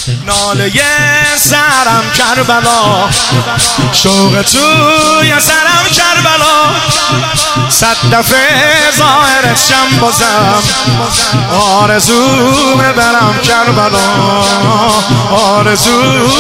ناله سرم کربلا، شوق توی سرم کربلا، 100 دفعه ظاهرت شم بازم، آرزو برم کربلا، آرزو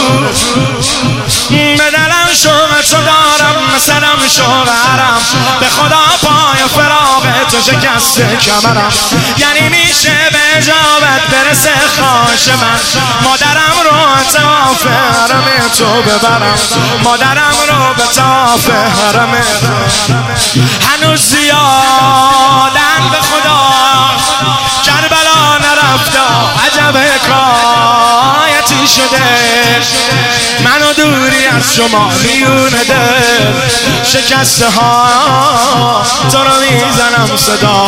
به دلم شوق تو دارم، مثلم شوق حرم، به خدا پای فراق تو شکسته کمرم، یعنی میشه به اجابت برسه خواهش من، مادرم رو طواف حرم تو ببرم، مادرم رو به طواف حرم، هنوز زیادن به خدا کربلا نرفته، عجب حکایتی شده، منو دوری از شما میون دل، شکسته ها تو رو میزنم صدا،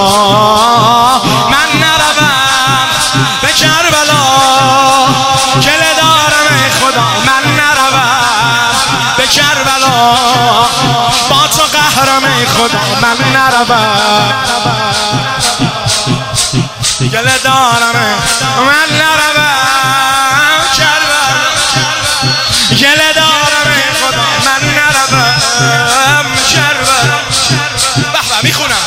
من نروم به کربلا گله دارم ای خدا، من نروم به کربلا با تو قهرم ای خدا، من نروم گله دارم من نروم کربلا گله دارم ای خدا، من نروم کربلا. به به میخونم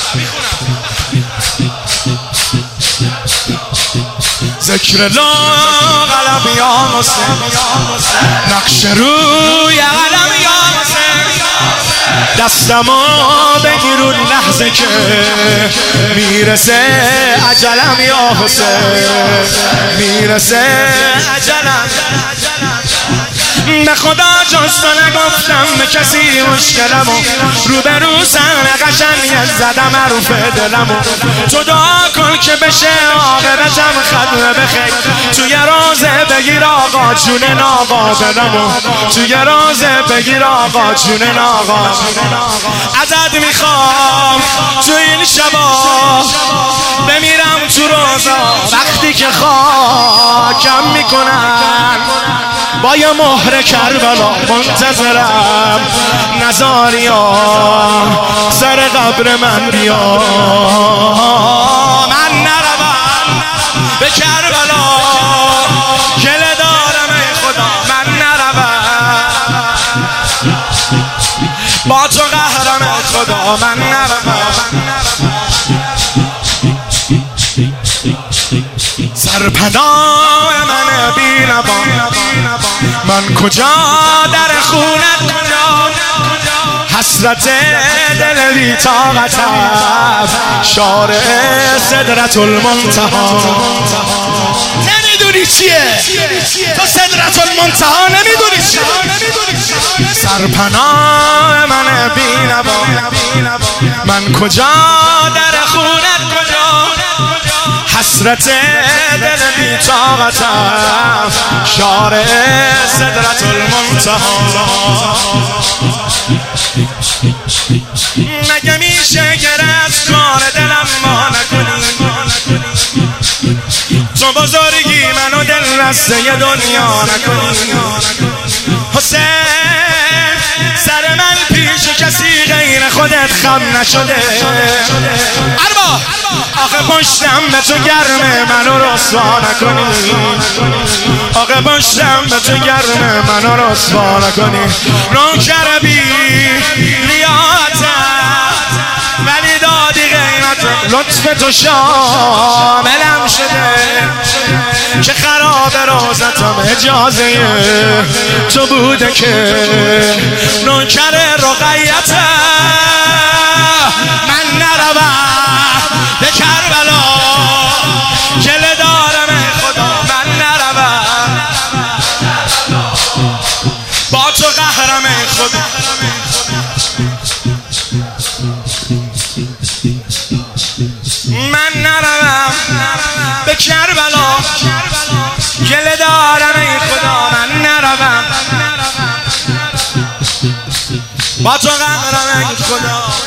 ذکر لا قلم یا حسین، نقش روی قلم یا حسین، دستمو بگیرون لحظه که میرسه اجلم یا حسین، میرسه اجلم، به خدا جز تو نگفتم به کسی مشکلمو، روبرو سر قشنگ زدم عروف دلمو، تو دعا کن که بشه عاقبتم ختم بخیر، توی رازه بگیر آقا جون آقا دلمو، توی رازه بگیر آقا جون آقا، ازت میخوام تو این شبا بمیرم تو روزا، وقتی که خاکم میکنن با یه مهر کربلا، منتظرم نزاریا سر قبر من بیا، من نروم به کربلا گله دارم ای خدا، من نروم با تو قهرم ای خدا، من نروم سرپناه من بینوا، من کجا در خونت کجا، حسرت دل بی طاقتم، شارع سدرت المنتهی، نمیدونی چیه تو سدرت المنتهی، نمیدونی چیه، سرپناه من بینوا، من کجا در خونت کجا، حسرت دل بی طاقتم، شارع سدرت المنتهی، مگه میشه که از کار دلم ما نکنی، تو بزرگی منو دل رسته دنیا نکنی، حسین سر من پیش کسی غیر خودت خم نشده، اربا آخه پشتم به تو گرمه منو رسوا نکنی، آخه پشتم به تو گرمه منو رسوا نکنی، نوکر بی لیاقتم ولی دادی قیمت، لطف تو شاملم شده که خراب روزتم اجازه تو بوده که نوکر رقیتم، من نروم به کربلا گله دارم ای خدا، من نروم با تو قهرم ای خدا، من نروم به کربلا گله دارم ای خدا، من نروم با تو قهرم ای خدا.